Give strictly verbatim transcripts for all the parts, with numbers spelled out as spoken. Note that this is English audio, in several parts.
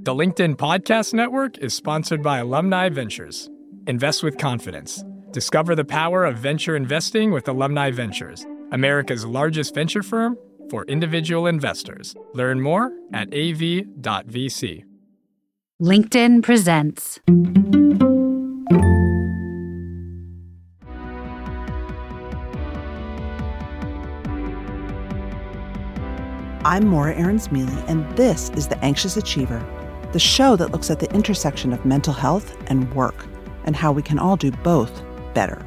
The LinkedIn Podcast Network is sponsored by Alumni Ventures. Invest with confidence. Discover the power of venture investing with Alumni Ventures, America's largest venture firm for individual investors. Learn more at a v dot v c. LinkedIn presents. I'm Maura Aarons-Mealy, and this is The Anxious Achiever, the show that looks at the intersection of mental health and work, and how we can all do both better.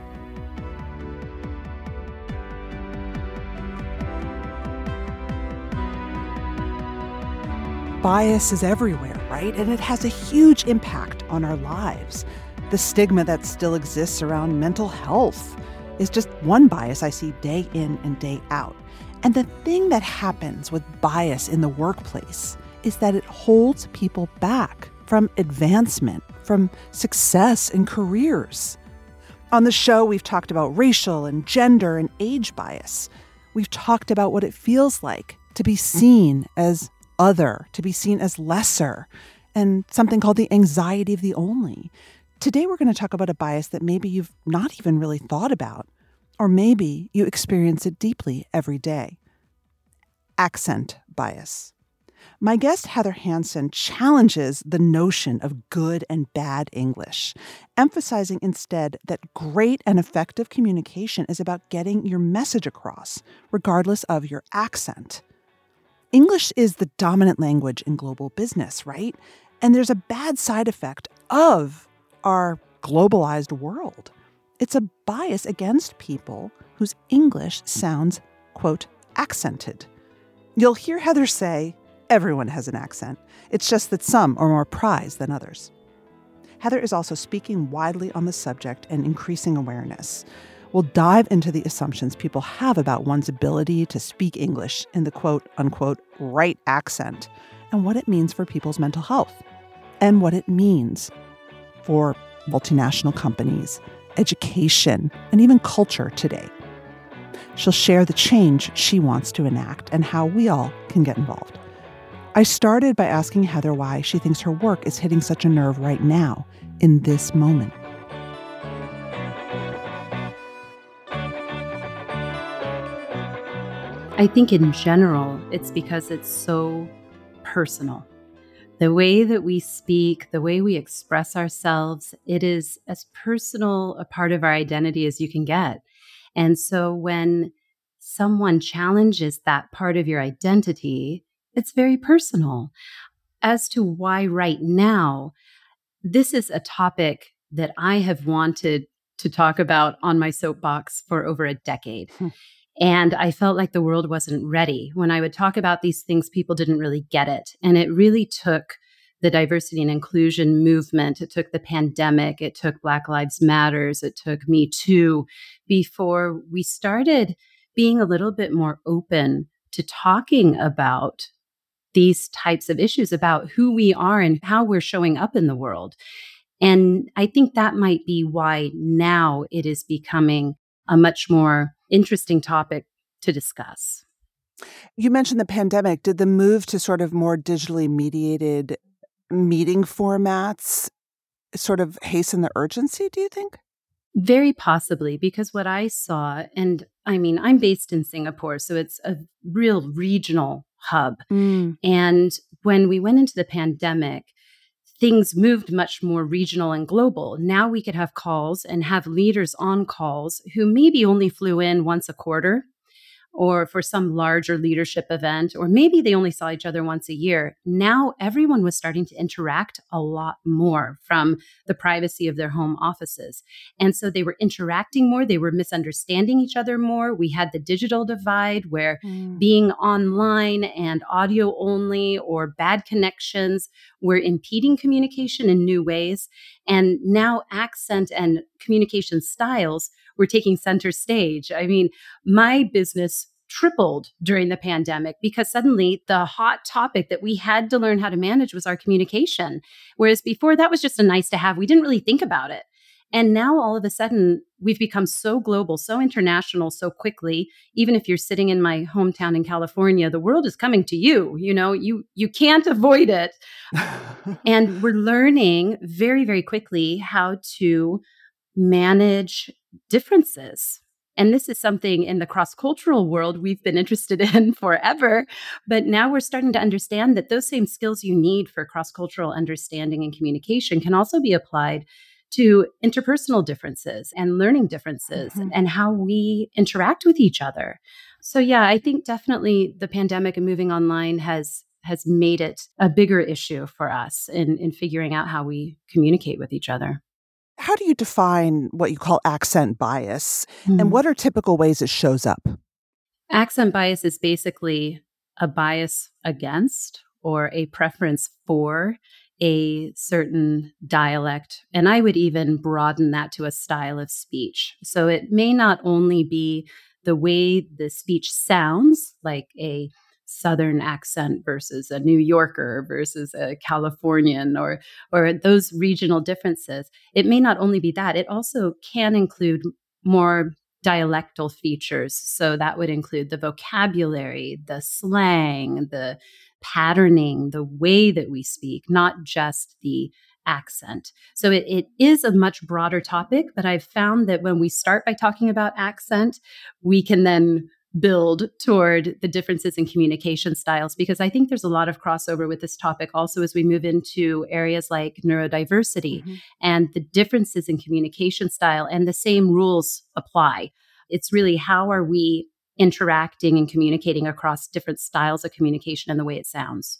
Bias is everywhere, right? And it has a huge impact on our lives. The stigma that still exists around mental health is just one bias I see day in and day out. And the thing that happens with bias in the workplace is that it holds people back from advancement, from success in careers. On the show, we've talked about racial and gender and age bias. We've talked about what it feels like to be seen as other, to be seen as lesser, and something called the anxiety of the only. Today, we're going to talk about a bias that maybe you've not even really thought about, or maybe you experience it deeply every day. Accent bias. My guest, Heather Hansen, challenges the notion of good and bad English, emphasizing instead that great and effective communication is about getting your message across, regardless of your accent. English is the dominant language in global business, right? And there's a bad side effect of our globalized world. It's a bias against people whose English sounds, quote, accented. You'll hear Heather say, everyone has an accent. It's just that some are more prized than others. Heather is also speaking widely on the subject and increasing awareness. We'll dive into the assumptions people have about one's ability to speak English in the quote, unquote, right accent, and what it means for people's mental health, and what it means for multinational companies, education, and even culture today. She'll share the change she wants to enact and how we all can get involved. I started by asking Heather why she thinks her work is hitting such a nerve right now, in this moment. I think in general, it's because it's so personal. The way that we speak, the way we express ourselves, it is as personal a part of our identity as you can get. And so when someone challenges that part of your identity, it's very personal. As to why right now, this is a topic that I have wanted to talk about on my soapbox for over a decade. Hmm. And I felt like the world wasn't ready. When I would talk about these things, people didn't really get it. And it really took the diversity and inclusion movement. It took the pandemic. It took Black Lives Matters. It took Me Too before we started being a little bit more open to talking about these types of issues, about who we are and how we're showing up in the world. And I think that might be why now it is becoming a much more interesting topic to discuss. You mentioned the pandemic. Did the move to sort of more digitally mediated meeting formats sort of hasten the urgency, do you think? Very possibly, because what I saw, and I mean, I'm based in Singapore, so it's a real regional hub. Mm. And when we went into the pandemic, things moved much more regional and global. Now we could have calls and have leaders on calls who maybe only flew in once a quarter, or for some larger leadership event, or maybe they only saw each other once a year. Now everyone was starting to interact a lot more from the privacy of their home offices. And so they were interacting more, they were misunderstanding each other more. We had the digital divide where mm. being online and audio only or bad connections were impeding communication in new ways. And now accent and communication styles were taking center stage. I mean, my business tripled during the pandemic because suddenly the hot topic that we had to learn how to manage was our communication. Whereas before that was just a nice to have. We didn't really think about it. And now all of a sudden, we've become so global, so international, so quickly. Even if you're sitting in my hometown in California, the world is coming to you. You know, you you can't avoid it. And we're learning very, very quickly how to manage differences. And this is something in the cross-cultural world we've been interested in forever. But now we're starting to understand that those same skills you need for cross-cultural understanding and communication can also be applied to interpersonal differences and learning differences mm-hmm. and how we interact with each other. So yeah, I think definitely the pandemic and moving online has has made it a bigger issue for us in, in figuring out how we communicate with each other. How do you define what you call accent bias, mm. and what are typical ways it shows up? Accent bias is basically a bias against or a preference for a certain dialect. And I would even broaden that to a style of speech. So it may not only be the way the speech sounds, like a Southern accent versus a New Yorker versus a Californian, or or those regional differences. It may not only be that, it also can include more dialectal features. So that would include the vocabulary, the slang, the patterning, the way that we speak, not just the accent. So it, it is a much broader topic, but I've found that when we start by talking about accent, we can then build toward the differences in communication styles, because I think there's a lot of crossover with this topic also as we move into areas like neurodiversity mm-hmm. and the differences in communication style, and the same rules apply. It's really how are we interacting and communicating across different styles of communication and the way it sounds.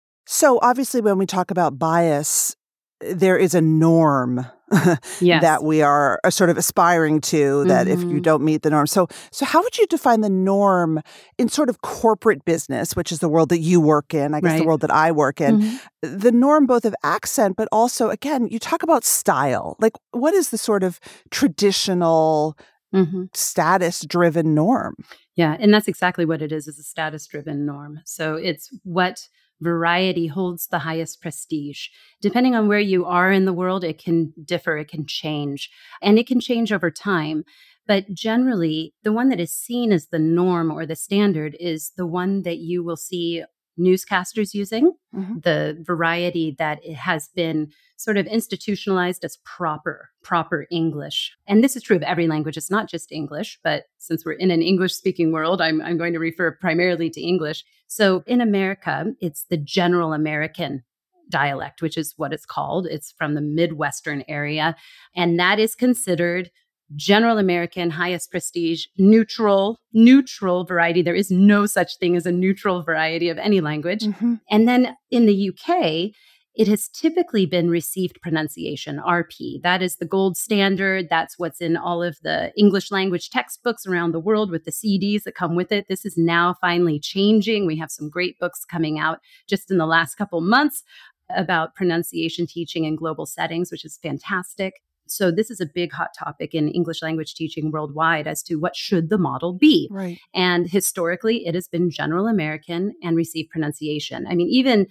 So obviously when we talk about bias, there is a norm yes. that we are sort of aspiring to, that mm-hmm. if you don't meet the norm. So so how would you define the norm in sort of corporate business, which is the world that you work in, I guess right. the world that I work in, mm-hmm. the norm both of accent, but also, again, you talk about style. Like, what is the sort of traditional mm-hmm. status-driven norm? Yeah, and that's exactly what it is, is a status-driven norm. So it's what variety holds the highest prestige. Depending on where you are in the world, it can differ, it can change, and it can change over time. But generally, the one that is seen as the norm or the standard is the one that you will see newscasters using, mm-hmm. the variety that it has been sort of institutionalized as proper, proper English. And this is true of every language. It's not just English, but since we're in an English-speaking world, I'm, I'm going to refer primarily to English. So in America, it's the general American dialect, which is what it's called. It's from the Midwestern area. And that is considered general American, highest prestige, neutral, neutral variety. There is no such thing as a neutral variety of any language. Mm-hmm. And then in the U K, it has typically been received pronunciation, R P. That is the gold standard. That's what's in all of the English language textbooks around the world with the C Ds that come with it. This is now finally changing. We have some great books coming out just in the last couple months about pronunciation teaching in global settings, which is fantastic. So this is a big hot topic in English language teaching worldwide as to what should the model be. Right. And historically, it has been general American and received pronunciation. I mean, even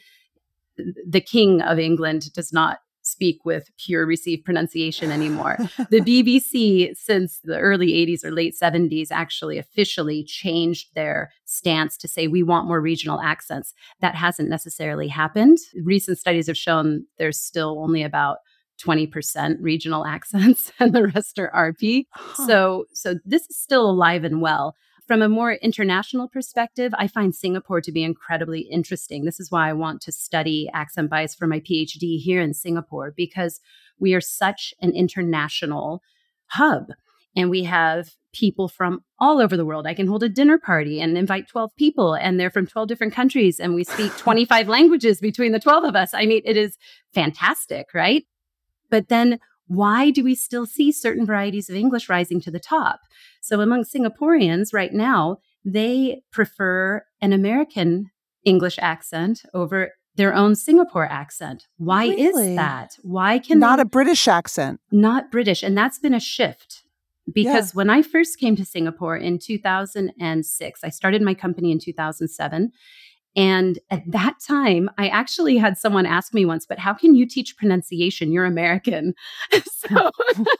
the King of England does not speak with pure received pronunciation anymore. The B B C, since the early eighties or late seventies, actually officially changed their stance to say we want more regional accents. That hasn't necessarily happened. Recent studies have shown there's still only about twenty percent regional accents and the rest are R P. Huh. So, so this is still alive and well. From a more international perspective, I find Singapore to be incredibly interesting. This is why I want to study accent bias for my PhD here in Singapore, because we are such an international hub and we have people from all over the world. I can hold a dinner party and invite twelve people and they're from twelve different countries and we speak twenty-five languages between the twelve of us. I mean, it is fantastic, right? But then why do we still see certain varieties of English rising to the top? So among Singaporeans right now, they prefer an American English accent over their own Singapore accent. Why really? is that? Why can Not they, a British accent. Not British. And that's been a shift. Because yeah. when I first came to Singapore in two thousand six, I started my company in two thousand seven. And at that time, I actually had someone ask me once, but how can you teach pronunciation? You're American. So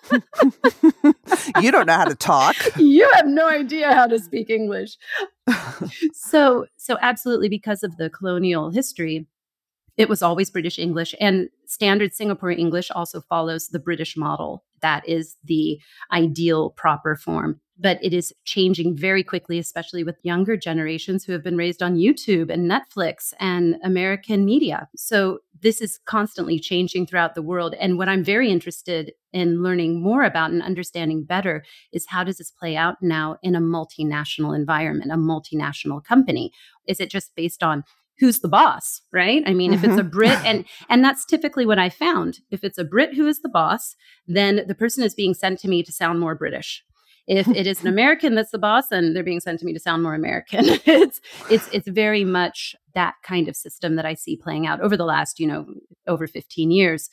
you don't know how to talk. You have no idea how to speak English. so, so absolutely, because of the colonial history, it was always British English, and standard Singapore English also follows the British model. That is the ideal proper form. But it is changing very quickly, especially with younger generations who have been raised on YouTube and Netflix and American media. So this is constantly changing throughout the world. And what I'm very interested in learning more about and understanding better is how does this play out now in a multinational environment, a multinational company? Is it just based on who's the boss, right? I mean, mm-hmm. if it's a Brit, and and that's typically what I found. If it's a Brit who is the boss, then the person is being sent to me to sound more British. If it is an American that's the boss, then they're being sent to me to sound more American. it's it's it's very much that kind of system that I see playing out over the last, you know, over fifteen years.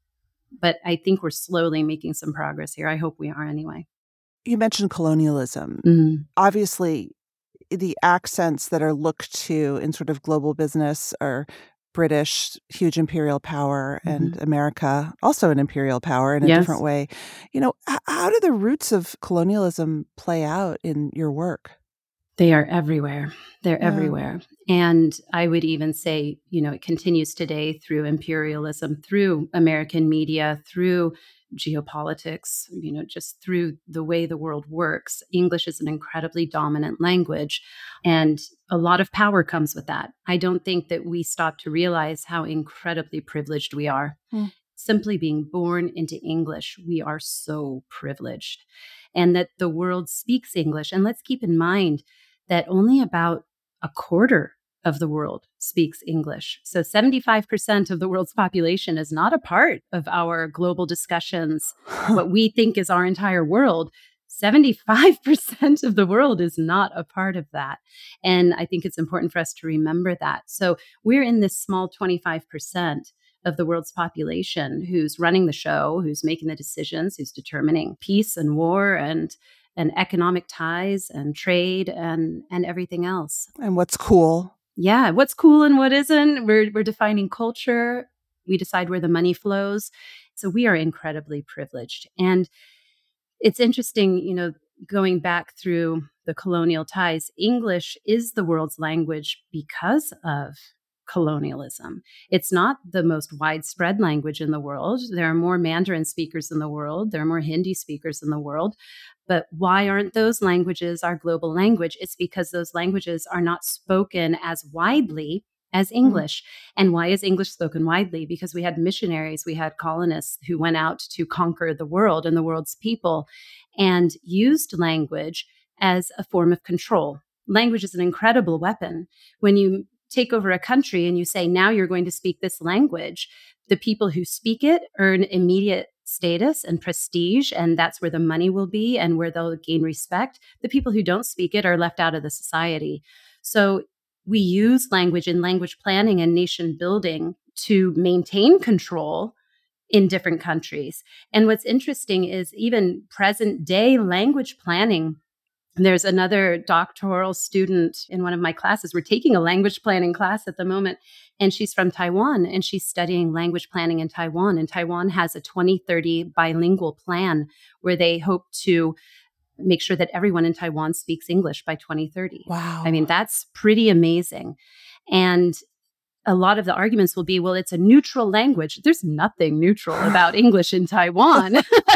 But I think we're slowly making some progress here. I hope we are anyway. You mentioned colonialism. Mm-hmm. Obviously, the accents that are looked to in sort of global business are British, huge imperial power, mm-hmm. and America, also an imperial power in a yes. different way. You know, h- how do the roots of colonialism play out in your work? They are everywhere. They're yeah. everywhere. And I would even say, you know, it continues today through imperialism, through American media, through geopolitics, you know, just through the way the world works. English is an incredibly dominant language, and a lot of power comes with that. I don't think that we stop to realize how incredibly privileged we are. Mm. Simply being born into English, we are so privileged, and that the world speaks English. And let's keep in mind that only about a quarter of the world speaks English. So seventy-five percent of the world's population is not a part of our global discussions. What we think is our entire world, seventy-five percent of the world is not a part of that. And I think it's important for us to remember that. So we're in this small twenty-five percent of the world's population who's running the show, who's making the decisions, who's determining peace and war and and economic ties and trade and and everything else. And what's cool. Yeah, what's cool and what isn't. We're we're defining culture. We decide where the money flows. So we are incredibly privileged. And it's interesting, you know, going back through the colonial ties, English is the world's language because of colonialism. It's not the most widespread language in the world. There are more Mandarin speakers in the world. There are more Hindi speakers in the world. But why aren't those languages our global language? It's because those languages are not spoken as widely as English. Mm. And why is English spoken widely? Because we had missionaries, we had colonists who went out to conquer the world and the world's people and used language as a form of control. Language is an incredible weapon. When you take over a country and you say, now you're going to speak this language, the people who speak it earn immediate status and prestige, and that's where the money will be and where they'll gain respect. The people who don't speak it are left out of the society. So we use language in language planning and nation building to maintain control in different countries. And what's interesting is even present day language planning. There's another doctoral student in one of my classes. We're taking a language planning class at the moment, and she's from Taiwan, and she's studying language planning in Taiwan. And Taiwan has a twenty thirty bilingual plan where they hope to make sure that everyone in Taiwan speaks English by twenty thirty. Wow. I mean, that's pretty amazing. And a lot of the arguments will be, well, it's a neutral language. There's nothing neutral about English in Taiwan.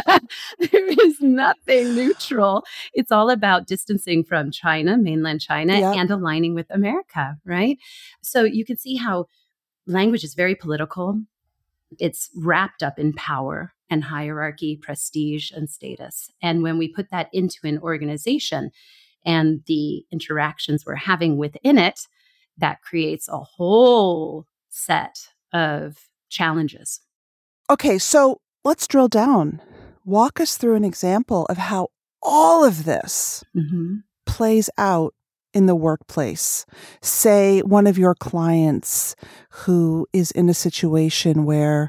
There is nothing neutral. It's all about distancing from China, mainland China, yep. and aligning with America, right? So you can see how language is very political. It's wrapped up in power and hierarchy, prestige, and status. And when we put that into an organization and the interactions we're having within it, that creates a whole set of challenges. Okay, so let's drill down. Walk us through an example of how all of this mm-hmm. plays out in the workplace. Say one of your clients who is in a situation where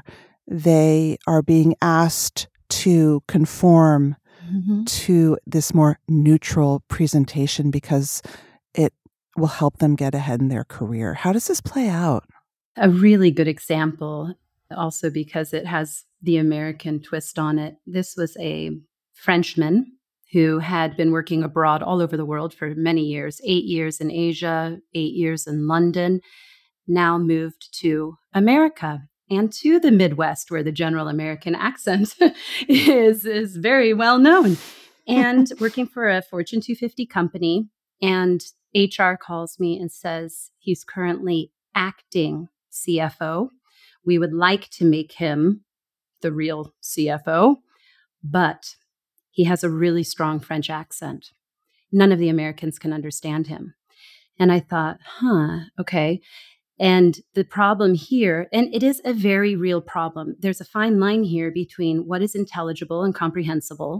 they are being asked to conform mm-hmm. to this more neutral presentation because it will help them get ahead in their career. How does this play out? A really good example, also because it has the American twist on it. This was a Frenchman who had been working abroad all over the world for many years, eight years in Asia, eight years in London, now moved to America and to the Midwest, where the general American accent is, is very well known, and working for a Fortune two fifty company. And H R calls me and says he's currently acting C F O. We would like to make him the real C F O, but he has a really strong French accent. None of the Americans can understand him. And I thought, huh, okay. And the problem here, and it is a very real problem, there's a fine line here between what is intelligible and comprehensible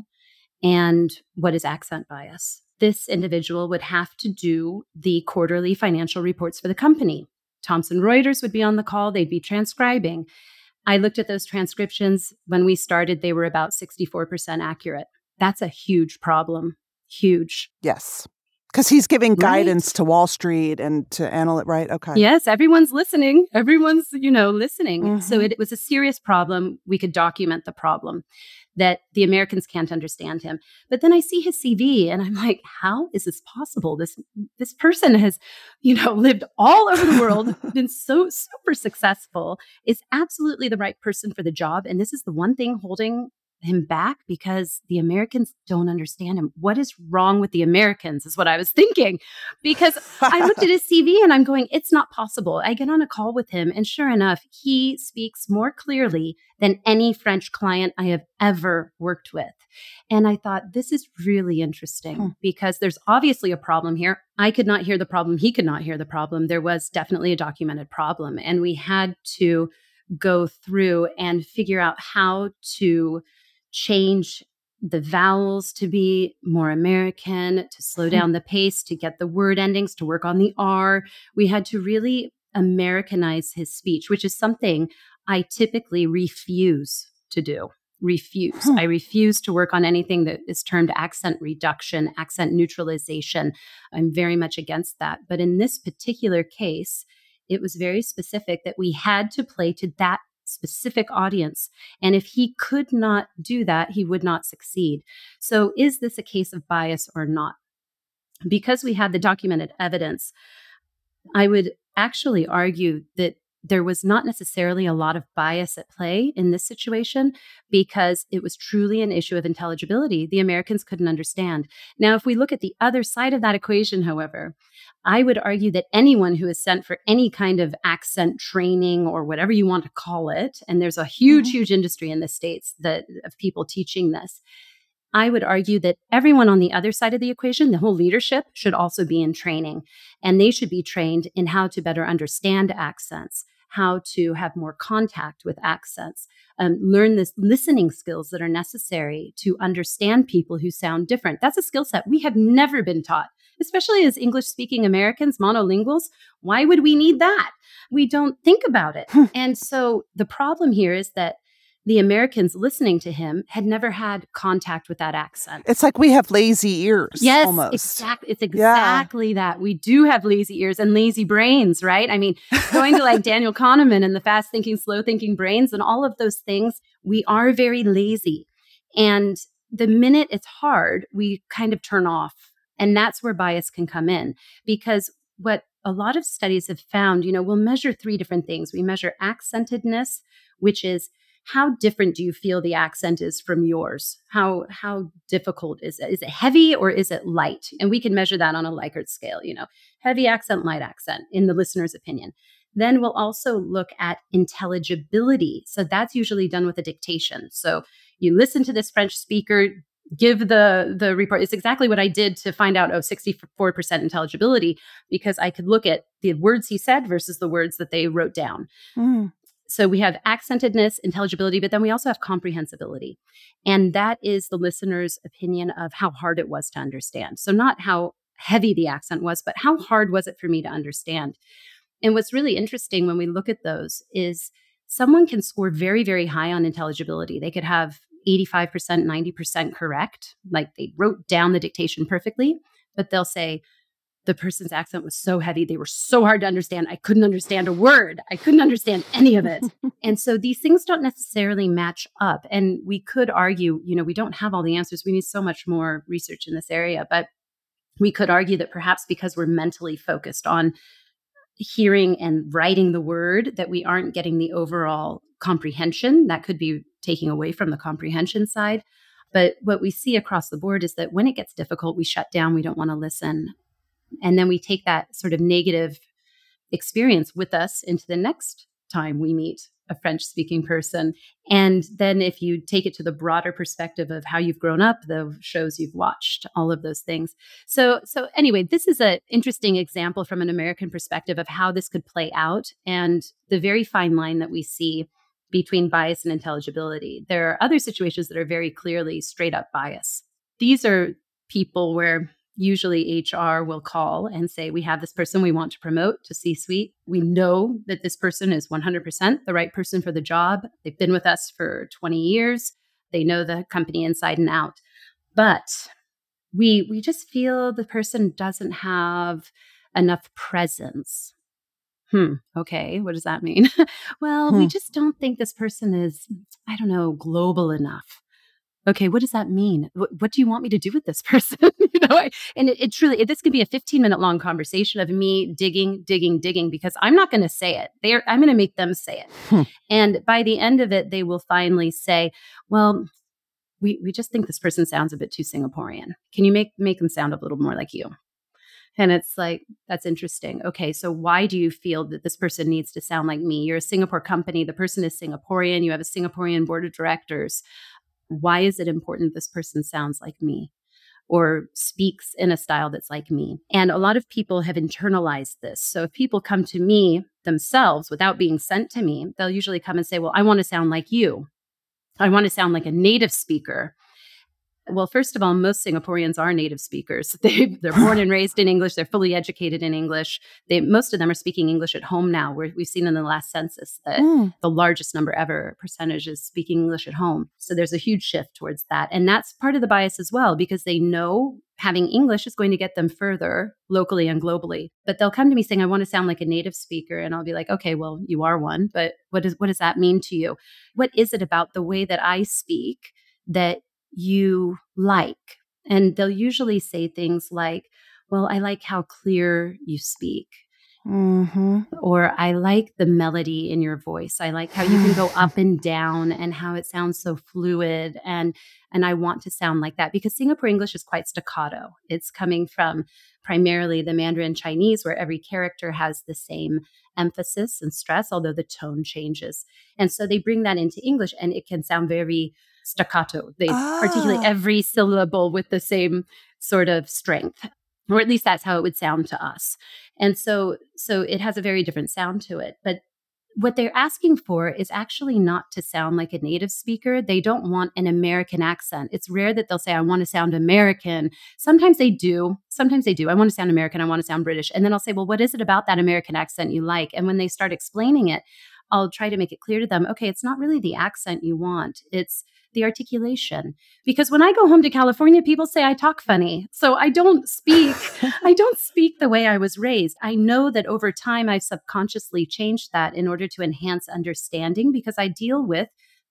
and what is accent bias. This individual would have to do the quarterly financial reports for the company. Thomson Reuters would be on the call. They'd be transcribing. I looked at those transcriptions. When we started, they were about sixty-four percent accurate. That's a huge problem. Huge. Yes. Because he's giving Right. guidance to Wall Street and to analyst, right? Okay. Yes, everyone's listening. Everyone's, you know, listening. Mhm. So it, it was a serious problem. We could document the problem that the Americans can't understand him. But then I see his C V and I'm like, how is this possible? This this person has, you know, lived all over the world, been so super successful, is absolutely the right person for the job. And this is the one thing holding him back because the Americans don't understand him. What is wrong with the Americans is what I was thinking. Because I looked at his C V and I'm going, it's not possible. I get on a call with him and sure enough, he speaks more clearly than any French client I have ever worked with. And I thought, this is really interesting Hmm. because there's obviously a problem here. I could not hear the problem. He could not hear the problem. There was definitely a documented problem. And we had to go through and figure out how to change the vowels to be more American, to slow down the pace, to get the word endings, to work on the R. We had to really Americanize his speech, which is something I typically refuse to do. Refuse. Hmm. I refuse to work on anything that is termed accent reduction, accent neutralization. I'm very much against that. But in this particular case, it was very specific that we had to play to that specific audience. And if he could not do that, he would not succeed. So is this a case of bias or not? Because we had the documented evidence, I would actually argue that there was not necessarily a lot of bias at play in this situation because it was truly an issue of intelligibility. The Americans couldn't understand. Now, if we look at the other side of that equation, however, I would argue that anyone who is sent for any kind of accent training or whatever you want to call it, and there's a huge, Mhm. huge industry in the States that of people teaching this, I would argue that everyone on the other side of the equation, the whole leadership, should also be in training. And they should be trained in how to better understand accents, how to have more contact with accents, um, learn the listening skills that are necessary to understand people who sound different. That's a skill set we have never been taught, especially as English-speaking Americans, monolinguals. Why would we need that? We don't think about it. And so the problem here is that the Americans listening to him had never had contact with that accent. It's like we have lazy ears. Yes, almost. exactly. It's exactly that. We do have lazy ears and lazy brains, right? I mean, going to like Daniel Kahneman and the fast thinking, slow thinking brains and all of those things, we are very lazy. And the minute it's hard, we kind of turn off. And that's where bias can come in because what a lot of studies have found, you know, we'll measure three different things. We measure accentedness, which is how different do you feel the accent is from yours? How how difficult is it? Is it heavy or is it light? And we can measure that on a Likert scale, you know, heavy accent, light accent, in the listener's opinion. Then we'll also look at intelligibility. So that's usually done with a dictation. So you listen to this French speaker, give the, the report. It's exactly what I did to find out, oh, sixty-four percent intelligibility, because I could look at the words he said versus the words that they wrote down. Mm. So we have accentedness, intelligibility, but then we also have comprehensibility. And that is the listener's opinion of how hard it was to understand. So not how heavy the accent was, but how hard was it for me to understand? And what's really interesting when we look at those is someone can score very, very high on intelligibility. They could have eighty-five percent, ninety percent correct, like they wrote down the dictation perfectly, but they'll say, the person's accent was so heavy. They were so hard to understand. I couldn't understand a word. I couldn't understand any of it. And so these things don't necessarily match up. And we could argue, you know, we don't have all the answers. We need so much more research in this area. But we could argue that perhaps because we're mentally focused on hearing and writing the word, that we aren't getting the overall comprehension. That could be taking away from the comprehension side. But what we see across the board is that when it gets difficult, we shut down. We don't want to listen. And then we take that sort of negative experience with us into the next time we meet a French-speaking person. And then if you take it to the broader perspective of how you've grown up, the shows you've watched, all of those things. So, so anyway, this is an interesting example from an American perspective of how this could play out and the very fine line that we see between bias and intelligibility. There are other situations that are very clearly straight up bias. These are people where usually H R will call and say, we have this person we want to promote to C-suite. We know that this person is one hundred percent the right person for the job. They've been with us for twenty years. They know the company inside and out. But we we just feel the person doesn't have enough presence. Hmm. Okay. What does that mean? Well, hmm. we just don't think this person is, I don't know, global enough. Okay, what does that mean? What, what do you want me to do with this person? you know, I, and it, it truly, it, this could be a fifteen minute long conversation of me digging, digging, digging, because I'm not going to say it. They're, I'm going to make them say it. Hmm. And by the end of it, they will finally say, well, we, we just think this person sounds a bit too Singaporean. Can you make, make them sound a little more like you? And it's like, that's interesting. Okay, so why do you feel that this person needs to sound like me? You're a Singapore company. The person is Singaporean. You have a Singaporean board of directors. Why is it important this person sounds like me or speaks in a style that's like me? And a lot of people have internalized this. So if people come to me themselves without being sent to me, they'll usually come and say, well, I want to sound like you. I want to sound like a native speaker. Well, first of all, most Singaporeans are native speakers. They, they're born and raised in English. They're fully educated in English. They, most of them are speaking English at home now. We're, we've seen in the last census that mm. the largest number ever percentage is speaking English at home. So there's a huge shift towards that. And that's part of the bias as well, because they know having English is going to get them further locally and globally. But they'll come to me saying, I want to sound like a native speaker. And I'll be like, okay, well, you are one. But what, is, what does that mean to you? What is it about the way that I speak that you like? And they'll usually say things like, well, I like how clear you speak. Mm-hmm. Or I like the melody in your voice. I like how you can go up and down and how it sounds so fluid. And, and I want to sound like that, because Singapore English is quite staccato. It's coming from primarily the Mandarin Chinese, where every character has the same emphasis and stress, although the tone changes. And so they bring that into English and it can sound very staccato. They ah. articulate every syllable with the same sort of strength, or at least that's how it would sound to us. And so, so it has a very different sound to it. But what they're asking for is actually not to sound like a native speaker. They don't want an American accent. It's rare that they'll say, I want to sound American. Sometimes they do. Sometimes they do. I want to sound American. I want to sound British. And then I'll say, well, what is it about that American accent you like? And when they start explaining it, I'll try to make it clear to them, okay, it's not really the accent you want. It's the articulation. Because when I go home to California, people say I talk funny. So I don't speak, I don't speak the way I was raised. I know that over time, I've subconsciously changed that in order to enhance understanding, because I deal with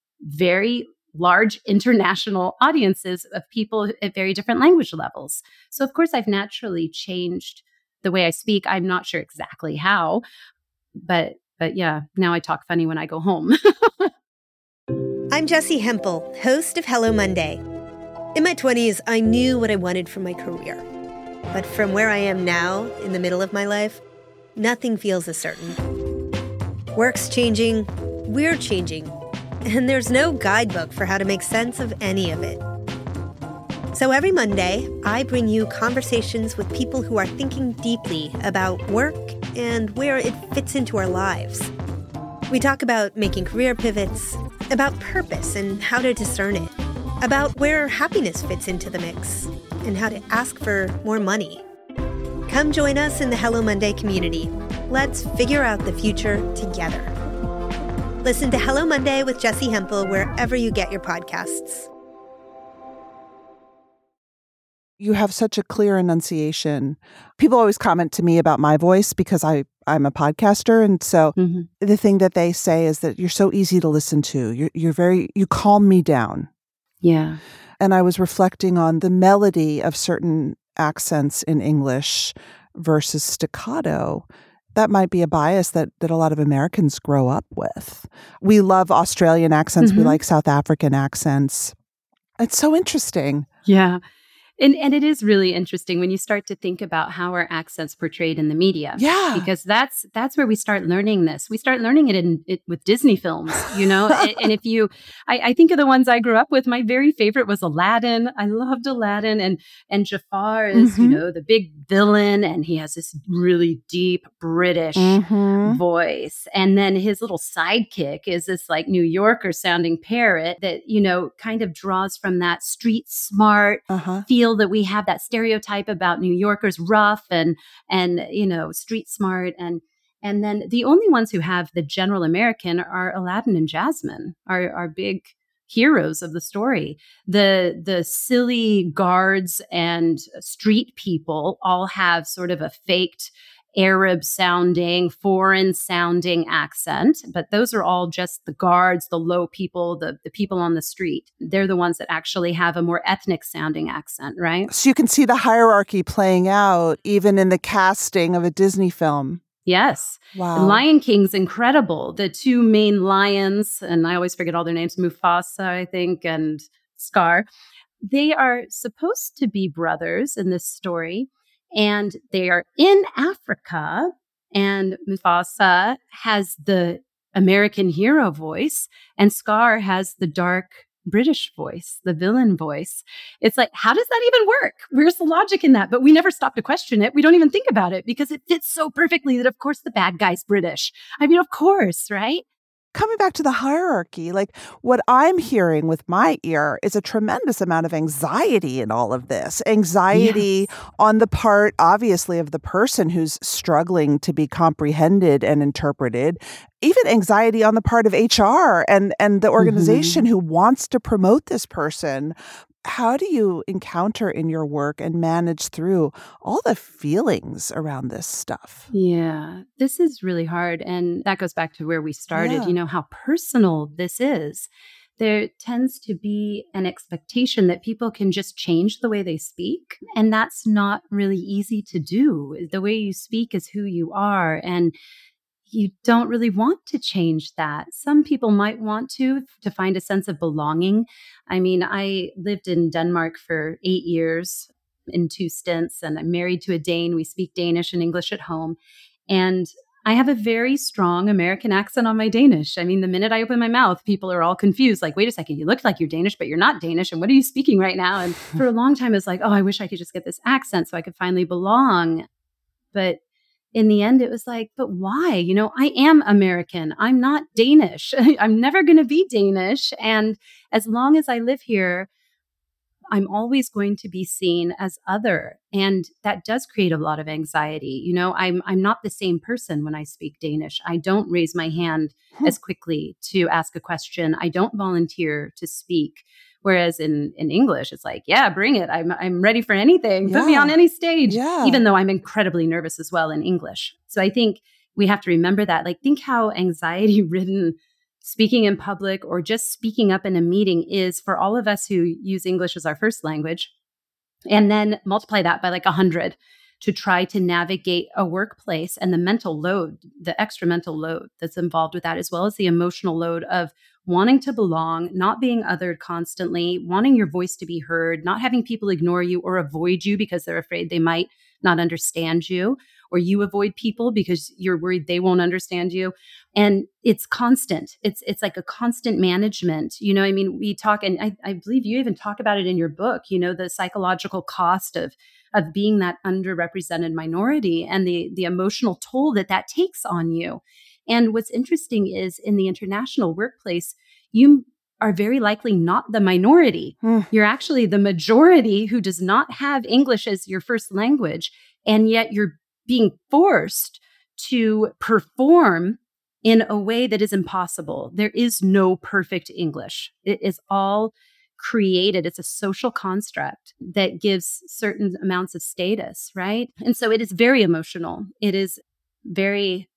very large international audiences of people at very different language levels. So of course, I've naturally changed the way I speak. I'm not sure exactly how, but but yeah, now I talk funny when I go home. I'm Jessie Hempel, host of Hello Monday. In my twenties, I knew what I wanted from my career. But from where I am now, in the middle of my life, nothing feels as certain. Work's changing, we're changing, and there's no guidebook for how to make sense of any of it. So every Monday, I bring you conversations with people who are thinking deeply about work and where it fits into our lives. We talk about making career pivots, about purpose and how to discern it, about where happiness fits into the mix, and how to ask for more money. Come join us in the Hello Monday community. Let's figure out the future together. Listen to Hello Monday with Jessie Hempel wherever you get your podcasts. You have such a clear enunciation. People always comment to me about my voice because I, I'm a podcaster. And so mm-hmm. the thing that they say is that you're so easy to listen to. You're, you're very, you calm me down. Yeah. And I was reflecting on the melody of certain accents in English versus staccato. That might be a bias that, that a lot of Americans grow up with. We love Australian accents. Mm-hmm. We like South African accents. It's so interesting. Yeah. And and it is really interesting when you start to think about how our accents portrayed in the media. Yeah. Because that's that's where we start learning this. We start learning it in it with Disney films, you know? and, and if you, I, I think of the ones I grew up with, my very favorite was Aladdin. I loved Aladdin. And and Jafar is, mm-hmm. you know, the big villain. And he has this really deep British mm-hmm. voice. And then his little sidekick is this like New Yorker sounding parrot that, you know, kind of draws from that street smart uh-huh. feel that we have, that stereotype about New Yorkers, rough and and you know street smart, and and then the only ones who have the general American are Aladdin and Jasmine, are are big heroes of the story. The the silly guards and street people all have sort of a faked Arab sounding, foreign sounding accent, but those are all just the guards, the low people, the, the people on the street. They're the ones that actually have a more ethnic sounding accent, right? So you can see the hierarchy playing out even in the casting of a Disney film. Yes. Wow. And Lion King's incredible. The two main lions, and I always forget all their names, Mufasa, I think, and Scar. They are supposed to be brothers in this story. And they are in Africa, and Mufasa has the American hero voice, and Scar has the dark British voice, the villain voice. It's like, how does that even work? Where's the logic in that? But we never stop to question it. We don't even think about it because it fits so perfectly that, of course, the bad guy's British. I mean, of course, right? Coming back to the hierarchy, like what I'm hearing with my ear is a tremendous amount of anxiety in all of this. Anxiety yes. on the part, obviously, of the person who's struggling to be comprehended and interpreted. Even anxiety on the part of H R and, and the organization mm-hmm. who wants to promote this person. How do you encounter in your work and manage through all the feelings around this stuff? Yeah, this is really hard. And that goes back to where we started, yeah. you know, how personal this is. There tends to be an expectation that people can just change the way they speak. And that's not really easy to do. The way you speak is who you are. And you don't really want to change that. Some people might want to, to find a sense of belonging. I mean, I lived in Denmark for eight years in two stints, and I'm married to a Dane. We speak Danish and English at home. And I have a very strong American accent on my Danish. I mean, the minute I open my mouth, people are all confused. Like, wait a second, you look like you're Danish, but you're not Danish. And what are you speaking right now? And for a long time, it's like, oh, I wish I could just get this accent so I could finally belong. But in the end, it was like, but why? You know, I am American. I'm not Danish. I'm never going to be Danish. And as long as I live here, I'm always going to be seen as other. And that does create a lot of anxiety. You know, I'm I'm not the same person when I speak Danish. I don't raise my hand hmm. as quickly to ask a question. I don't volunteer to speak. Whereas in, in English, it's like, yeah, bring it. I'm I'm ready for anything. Yeah. Put me on any stage, yeah. even though I'm incredibly nervous as well in English. So I think we have to remember that. Like, think how anxiety-ridden speaking in public or just speaking up in a meeting is for all of us who use English as our first language. And then multiply that by like one hundred to try to navigate a workplace and the mental load, the extra mental load that's involved with that, as well as the emotional load of wanting to belong, not being othered constantly, wanting your voice to be heard, not having people ignore you or avoid you because they're afraid they might not understand you, or you avoid people because you're worried they won't understand you. And it's constant. It's it's like a constant management. You know, I mean, we talk, and I, I believe you even talk about it in your book, you know, the psychological cost of of being that underrepresented minority and the the emotional toll that that takes on you. And what's interesting is in the international workplace, you are very likely not the minority. Mm. You're actually the majority who does not have English as your first language. And yet you're being forced to perform in a way that is impossible. There is no perfect English. It is all created, it's a social construct that gives certain amounts of status, right? And so it is very emotional. It is very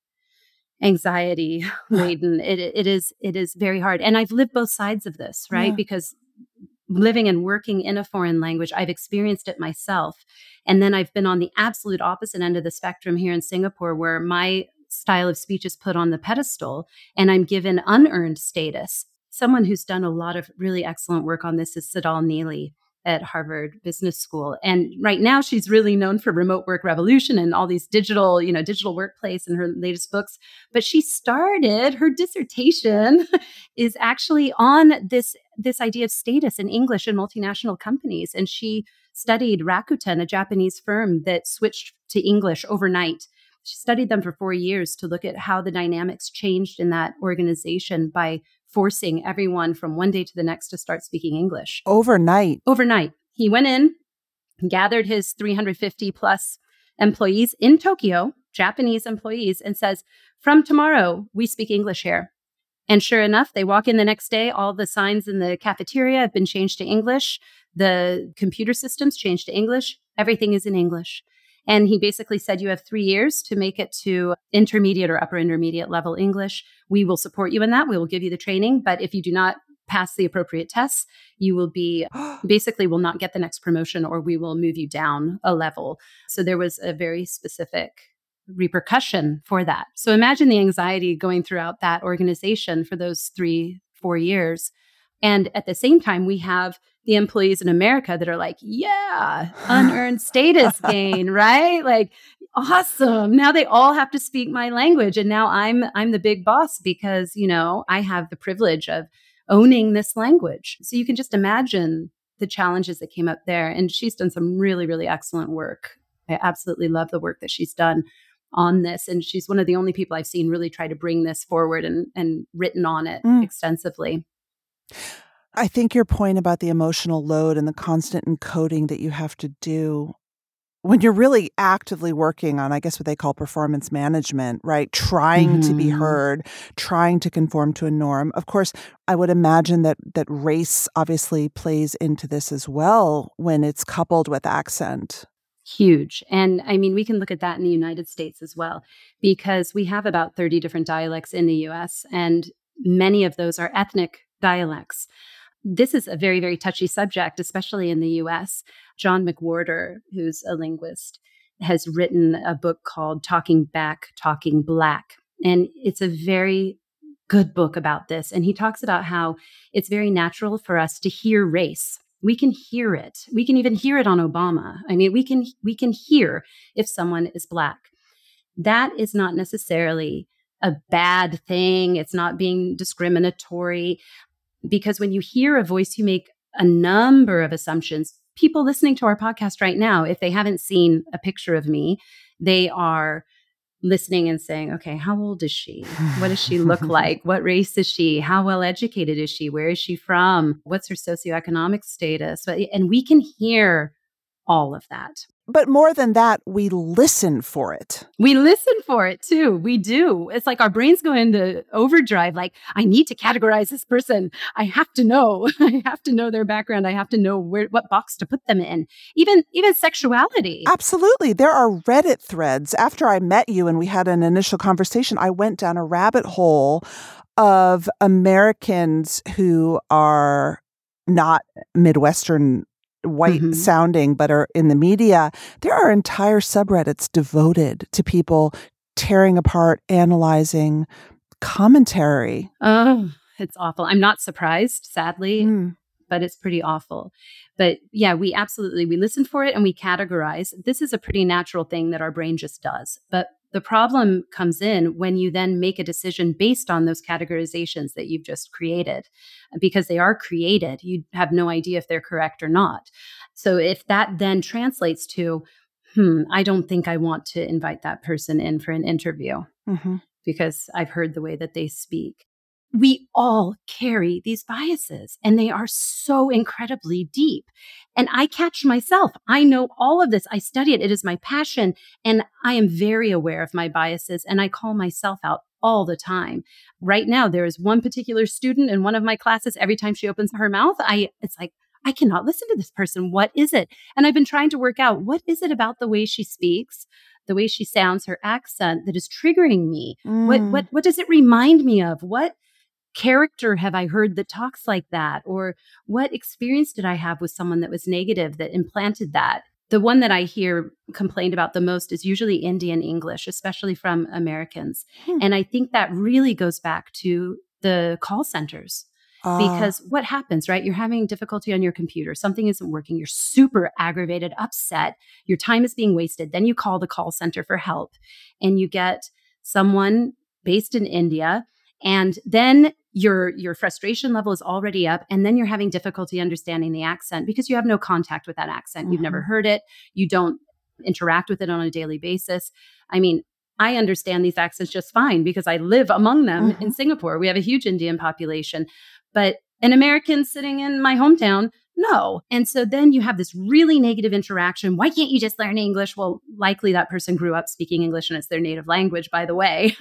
anxiety laden. it, it is it is very hard. And I've lived both sides of this, right? Yeah. Because living and working in a foreign language, I've experienced it myself. And then I've been on the absolute opposite end of the spectrum here in Singapore, where my style of speech is put on the pedestal and I'm given unearned status. Someone who's done a lot of really excellent work on this is Tsedal Neely at Harvard Business School. And right now she's really known for Remote Work Revolution and all these digital, you know, digital workplace and her latest books. But she started, her dissertation is actually on this, this idea of status in English in multinational companies. And she studied Rakuten, a Japanese firm that switched to English overnight. She studied them for four years to look at how the dynamics changed in that organization by forcing everyone from one day to the next to start speaking English. Overnight. Overnight. He went in, gathered his three hundred fifty plus employees in Tokyo, Japanese employees, and says, from tomorrow, we speak English here. And sure enough, they walk in the next day, all the signs in the cafeteria have been changed to English. The computer systems changed to English. Everything is in English. And he basically said, you have three years to make it to intermediate or upper intermediate level English. We will support you in that. We will give you the training. But if you do not pass the appropriate tests, you will be basically will not get the next promotion, or we will move you down a level. So there was a very specific repercussion for that. So imagine the anxiety going throughout that organization for those three, four years. And at the same time, we have the employees in America that are like, yeah, unearned status gain, right? Like, awesome. Now they all have to speak my language. And now I'm I'm the big boss because, you know, I have the privilege of owning this language. So you can just imagine the challenges that came up there. And she's done some really, really excellent work. I absolutely love the work that she's done on this. And she's one of the only people I've seen really try to bring this forward and, and written on it mm. extensively. I think your point about the emotional load and the constant encoding that you have to do when you're really actively working on, I guess, what they call performance management, right? Trying mm-hmm. to be heard, trying to conform to a norm. Of course, I would imagine that that race obviously plays into this as well when it's coupled with accent. Huge. And I mean, we can look at that in the United States as well, because we have about thirty different dialects in the U S, and many of those are ethnic dialects. This is a very, very touchy subject, especially in the U S. John McWhorter, who's a linguist, has written a book called Talking Back, Talking Black. And it's a very good book about this. And he talks about how it's very natural for us to hear race. We can hear it. We can even hear it on Obama. I mean, we can we can hear if someone is Black. That is not necessarily a bad thing. It's not being discriminatory. Because when you hear a voice, you make a number of assumptions. People listening to our podcast right now, if they haven't seen a picture of me, they are listening and saying, okay, how old is she? What does she look like? What race is she? How well educated is she? Where is she from? What's her socioeconomic status? And we can hear all of that. But more than that, we listen for it. We listen for it too. We do. It's like our brains go into overdrive. Like, I need to categorize this person. I have to know. I have to know their background. I have to know where, what box to put them in. Even, even sexuality. Absolutely. There are Reddit threads. After I met you and we had an initial conversation, I went down a rabbit hole of Americans who are not Midwestern white mm-hmm. sounding, but are in the media. There are entire subreddits devoted to people tearing apart, analyzing commentary. Oh, it's awful. I'm not surprised, sadly, mm. but it's pretty awful. But yeah, we absolutely, we listen for it and we categorize. This is a pretty natural thing that our brain just does. But the problem comes in when you then make a decision based on those categorizations that you've just created, because they are created. You have no idea if they're correct or not. So if that then translates to, hmm, I don't think I want to invite that person in for an interview mm-hmm. because I've heard the way that they speak. We all carry these biases, and they are so incredibly deep. And I catch myself. I know all of this. I study it. It is my passion. And I am very aware of my biases, and I call myself out all the time. Right now, there is one particular student in one of my classes. Every time she opens her mouth, I it's like, I cannot listen to this person. What is it? And I've been trying to work out, what is it about the way she speaks, the way she sounds, her accent that is triggering me? Mm. What what what does it remind me of? What character have I heard that talks like that? Or what experience did I have with someone that was negative that implanted that? The one that I hear complained about the most is usually Indian English, especially from Americans. Hmm. And I think that really goes back to the call centers. Uh. Because what happens, right? You're having difficulty on your computer. Something isn't working. You're super aggravated, upset. Your time is being wasted. Then you call the call center for help and you get someone based in India. And then your your frustration level is already up. And then you're having difficulty understanding the accent because you have no contact with that accent. Mm-hmm. You've never heard it. You don't interact with it on a daily basis. I mean, I understand these accents just fine because I live among them mm-hmm. in Singapore. We have a huge Indian population. But an American sitting in my hometown, no. And so then you have this really negative interaction. Why can't you just learn English? Well, likely that person grew up speaking English and it's their native language, by the way.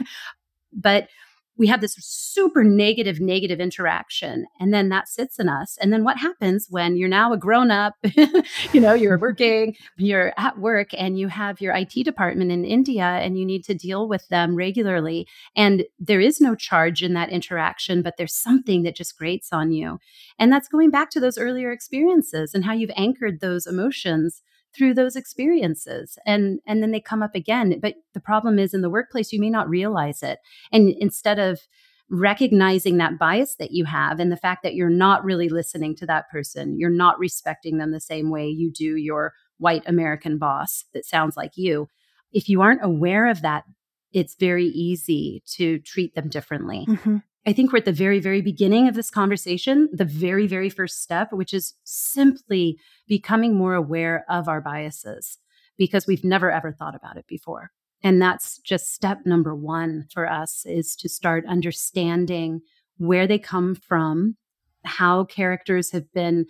But we have this super negative, negative interaction. And then that sits in us. And then what happens when you're now a grown up, you know, you're working, you're at work and you have your I T department in India and you need to deal with them regularly. And there is no charge in that interaction, but there's something that just grates on you. And that's going back to those earlier experiences and how you've anchored those emotions through those experiences. And, and then they come up again. But the problem is in the workplace, you may not realize it. And instead of recognizing that bias that you have and the fact that you're not really listening to that person, you're not respecting them the same way you do your white American boss that sounds like you. If you aren't aware of that, it's very easy to treat them differently. Mm-hmm. I think we're at the very, very beginning of this conversation, the very, very first step, which is simply becoming more aware of our biases because we've never, ever thought about it before. And that's just step number one for us is to start understanding where they come from, how characters have been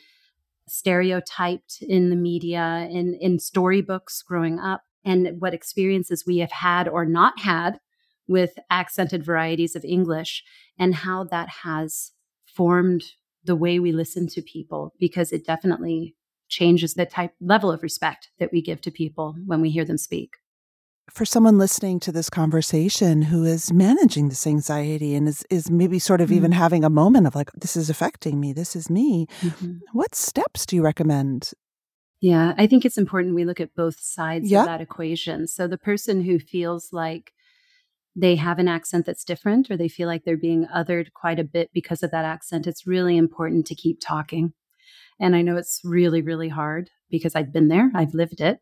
stereotyped in the media, in, in storybooks growing up, and what experiences we have had or not had with accented varieties of English and how that has formed the way we listen to people, because it definitely changes the type level of respect that we give to people when we hear them speak. For someone listening to this conversation who is managing this anxiety and is, is maybe sort of mm-hmm. even having a moment of like, this is affecting me, this is me, mm-hmm. what steps do you recommend? Yeah, I think it's important we look at both sides yeah. of that equation. So the person who feels like they have an accent that's different or they feel like they're being othered quite a bit because of that accent, it's really important to keep talking. And I know it's really, really hard because I've been there, I've lived it.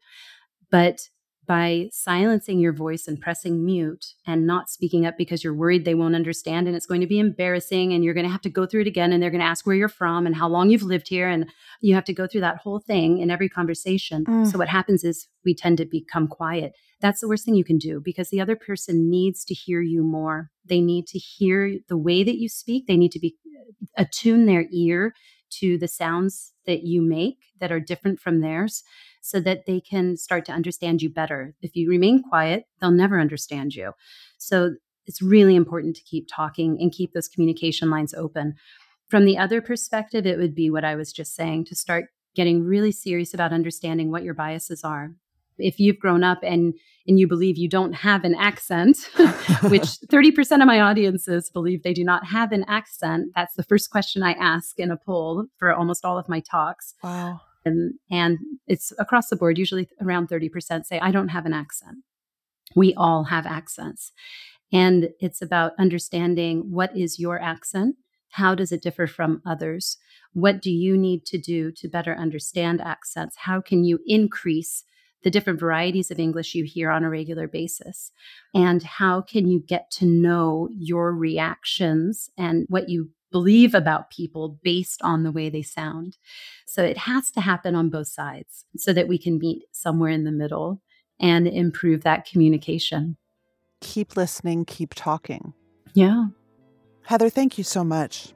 But by silencing your voice and pressing mute and not speaking up because you're worried they won't understand and it's going to be embarrassing and you're going to have to go through it again and they're going to ask where you're from and how long you've lived here and you have to go through that whole thing in every conversation. Mm. So what happens is we tend to become quiet. That's the worst thing you can do because the other person needs to hear you more. They need to hear the way that you speak. They need to be attune their ear to the sounds that you make that are different from theirs so that they can start to understand you better. If you remain quiet, they'll never understand you. So it's really important to keep talking and keep those communication lines open. From the other perspective, it would be what I was just saying, to start getting really serious about understanding what your biases are. If you've grown up and and you believe you don't have an accent, which thirty percent of my audiences believe they do not have an accent, that's the first question I ask in a poll for almost all of my talks. Wow. And, and it's across the board, usually around thirty percent say, I don't have an accent. We all have accents. And it's about understanding what is your accent? How does it differ from others? What do you need to do to better understand accents? How can you increase the different varieties of English you hear on a regular basis? And how can you get to know your reactions and what you believe about people based on the way they sound? So it has to happen on both sides so that we can meet somewhere in the middle and improve that communication. Keep listening, keep talking. Yeah. Heather, thank you so much.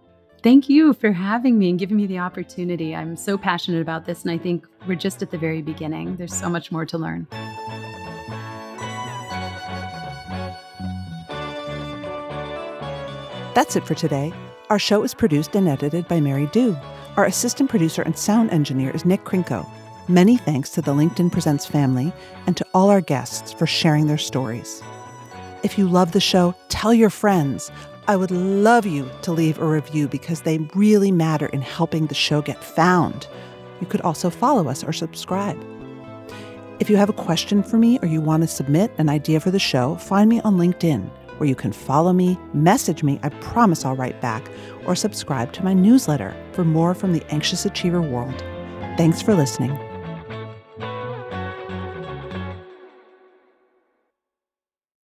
Thank you for having me and giving me the opportunity. I'm so passionate about this, and I think we're just at the very beginning. There's so much more to learn. That's it for today. Our show is produced and edited by Mary Dew. Our assistant producer and sound engineer is Nick Krinko. Many thanks to the LinkedIn Presents family and to all our guests for sharing their stories. If you love the show, tell your friends. I would love you to leave a review because they really matter in helping the show get found. You could also follow us or subscribe. If you have a question for me or you want to submit an idea for the show, find me on LinkedIn, where you can follow me, message me, I promise I'll write back, or subscribe to my newsletter for more from the Anxious Achiever world. Thanks for listening.